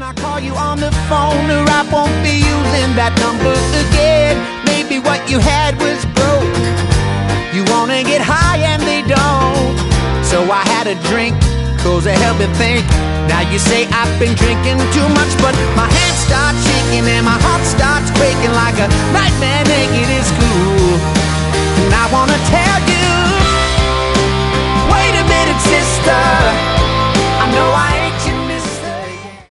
I call you on the phone, or I won't be using that number again. Maybe what you had was broke. You wanna get high and they don't. So I had a drink, 'cause it helped me think. Now you say I've been drinking too much, but my hands start shaking and my heart starts breaking like a nightmare naked is cool.